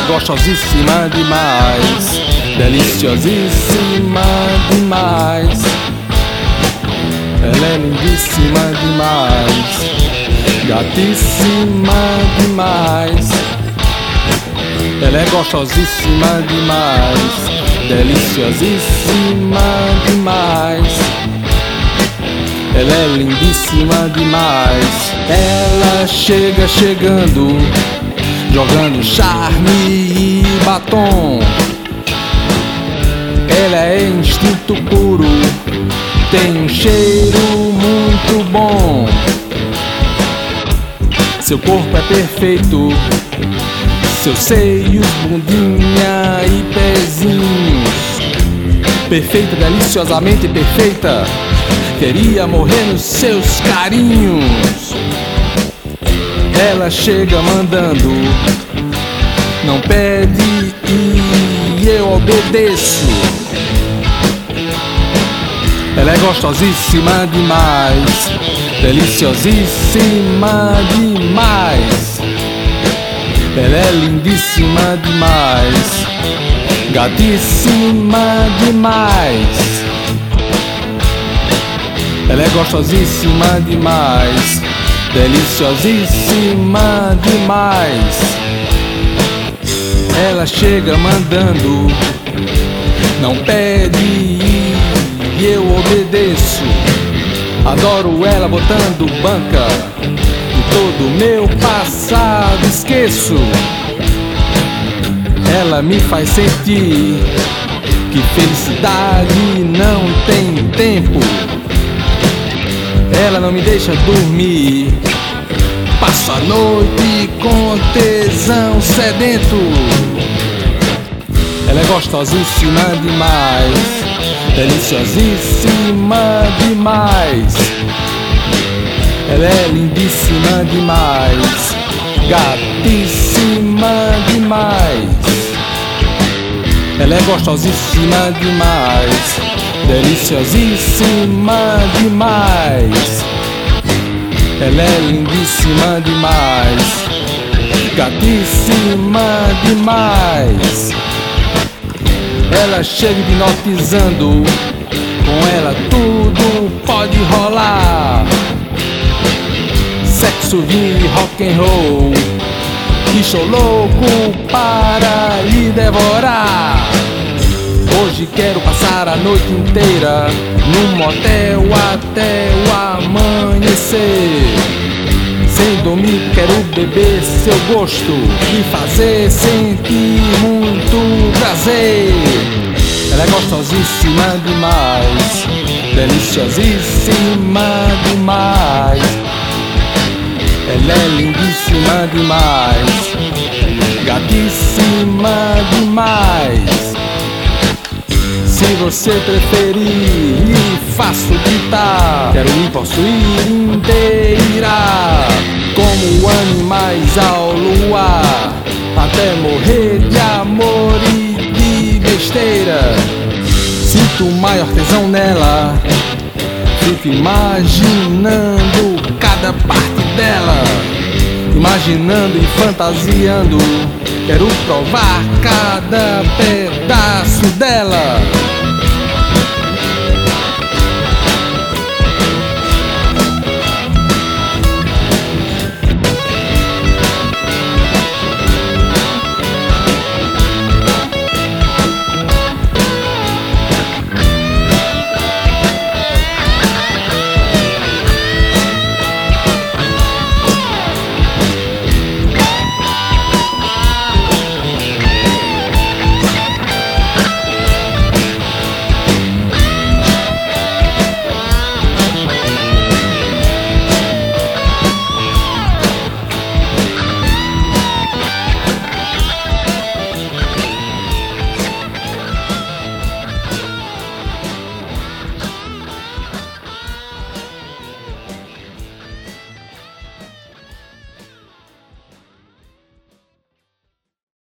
gostosíssima demais, deliciosíssima demais. Ela é lindíssima demais, gatíssima demais. Ela é gostosíssima demais, deliciosíssima demais. Ela é lindíssima demais. Ela chega chegando, jogando charme e batom. Ela é instinto puro, tem um cheiro muito bom. Seu corpo é perfeito, seus seios, bundinha e pezinhos. Perfeita, deliciosamente perfeita, queria morrer nos seus carinhos. Ela chega mandando, não pede e eu obedeço. Ela é gostosíssima demais, deliciosíssima demais. Ela é lindíssima demais, gatíssima demais. Ela é gostosíssima demais, deliciosíssima demais. Ela chega mandando, não pede e eu obedeço. Adoro ela botando banca, e todo meu passado esqueço. Ela me faz sentir que felicidade não tem tempo. Ela não me deixa dormir, passo a noite com tesão sedento. Ela é gostosíssima demais, deliciosíssima demais. Ela é lindíssima demais, gatíssima demais. Ela é gostosíssima demais, deliciosíssima demais. Ela é lindíssima demais, gatíssima demais. Ela chega hipnotizando, com ela tudo pode rolar. Sexo, vinho e rock and roll, estou louco para lhe devorar. Hoje quero passar a noite inteira num motel até o amanhecer. Sem dormir quero beber seu gosto e fazer sentir muito prazer. Ela é gostosíssima demais, deliciosíssima demais. Ela é lindíssima demais, gatíssima demais. Se você preferir, lhe faço gritar. Quero me possuir inteira, como animais ao luar, até morrer de amor e de besteira. Sinto o maior tesão nela, fico imaginando cada parte dela, imaginando e fantasiando. Quero provar cada pedaço dela.